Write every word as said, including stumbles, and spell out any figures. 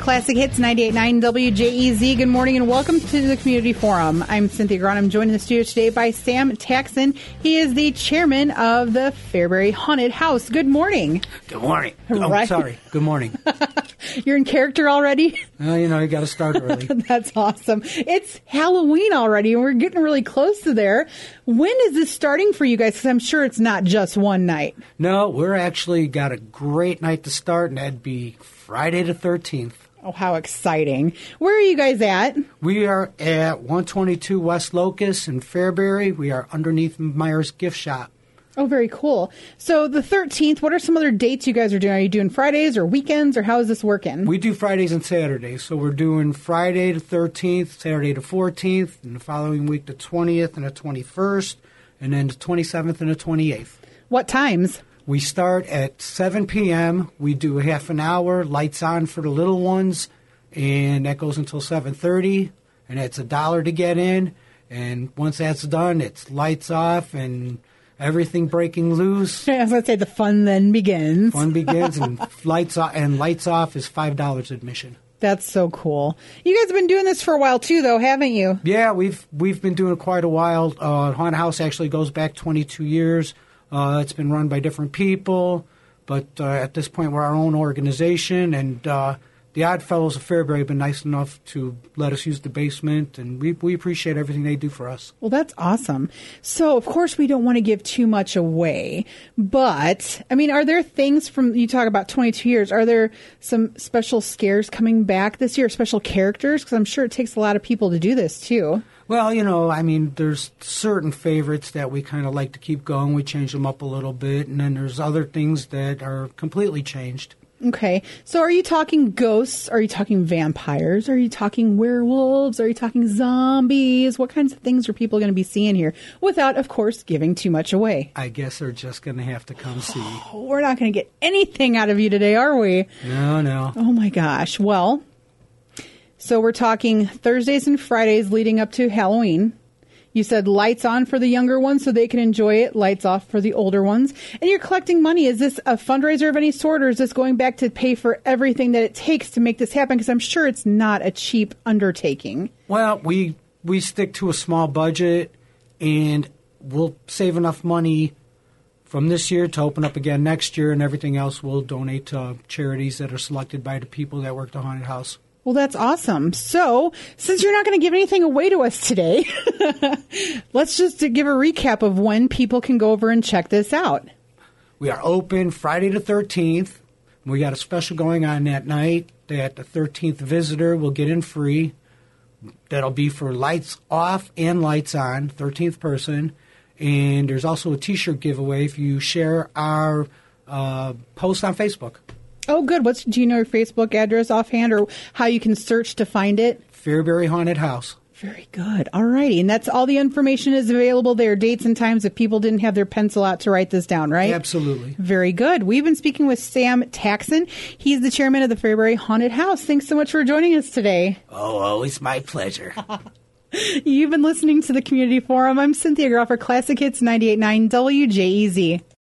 Classic Hits ninety-eight point nine W J E Z. Good morning and welcome to the Community Forum. I'm Cynthia Grant. I'm joined in the studio today by Sam Taxon. He is the chairman of the Fairbury Haunted House. Good morning. Good morning. Right. Oh, sorry. Good morning. You're in character already? Well, you know, you got to start early. That's awesome. It's Halloween already, and we're getting really close to there. When is this starting for you guys? Because I'm sure it's not just one night. No, we're actually got a great night to start, and that'd be Friday the thirteenth. Oh, how exciting. Where are you guys at? We are at one twenty-two West Locust in Fairbury. We are underneath Myers Gift Shop. Oh, very cool. So the thirteenth, what are some other dates you guys are doing? Are you doing Fridays or weekends, or how is this working? We do Fridays and Saturdays. So we're doing Friday the thirteenth, Saturday the fourteenth, and the following week the twentieth and the twenty-first, and then the twenty-seventh and the twenty-eighth. What times? We start at seven p.m. We do a half an hour, lights on for the little ones, and that goes until seven thirty, and it's a dollar to get in. And once that's done, it's lights off and everything breaking loose. I was going to say the fun then begins. Fun begins, and lights off, and lights off is five dollars admission. That's so cool. You guys have been doing this for a while too, though, haven't you? Yeah, we've we've been doing it quite a while. Uh, Haunted House actually goes back twenty-two years. Uh, it's been run by different people, but uh, at this point we're our own organization, and uh, the Odd Fellows of Fairbury have been nice enough to let us use the basement, and we we appreciate everything they do for us. Well, that's awesome. So, of course, we don't want to give too much away, but, I mean, are there things from, you talk about twenty-two years, are there some special scares coming back this year, special characters? Because I'm sure it takes a lot of people to do this, too. Well, you know, I mean, there's certain favorites that we kind of like to keep going. We change them up a little bit, and then there's other things that are completely changed. Okay. So are you talking ghosts? Are you talking vampires? Are you talking werewolves? Are you talking zombies? What kinds of things are people going to be seeing here without, of course, giving too much away? I guess they're just going to have to come see. Oh, we're not going to get anything out of you today, are we? No, no. Oh, my gosh. Well, so we're talking Thursdays and Fridays leading up to Halloween. You said lights on for the younger ones so they can enjoy it, lights off for the older ones. And you're collecting money. Is this a fundraiser of any sort, or is this going back to pay for everything that it takes to make this happen? Because I'm sure it's not a cheap undertaking. Well, we we stick to a small budget, and we'll save enough money from this year to open up again next year, and everything else we'll donate to charities that are selected by the people that work the Haunted House. Well, that's awesome. So, since you're not going to give anything away to us today, let's just give a recap of when people can go over and check this out. We are open Friday the thirteenth. We got a special going on that night that the thirteenth visitor will get in free. That'll be for lights off and lights on, thirteenth person. And there's also a T-shirt giveaway if you share our uh, post on Facebook. Oh, good. What's do you know your Facebook address offhand, or how you can search to find it? Fairbury Haunted House. Very good. All righty. And that's all the information is available there, dates and times, if people didn't have their pencil out to write this down, right? Absolutely. Very good. We've been speaking with Sam Taxon. He's the chairman of the Fairbury Haunted House. Thanks so much for joining us today. Oh, always my pleasure. You've been listening to the Community Forum. I'm Cynthia Grant for Classic Hits ninety-eight point nine W J E Z.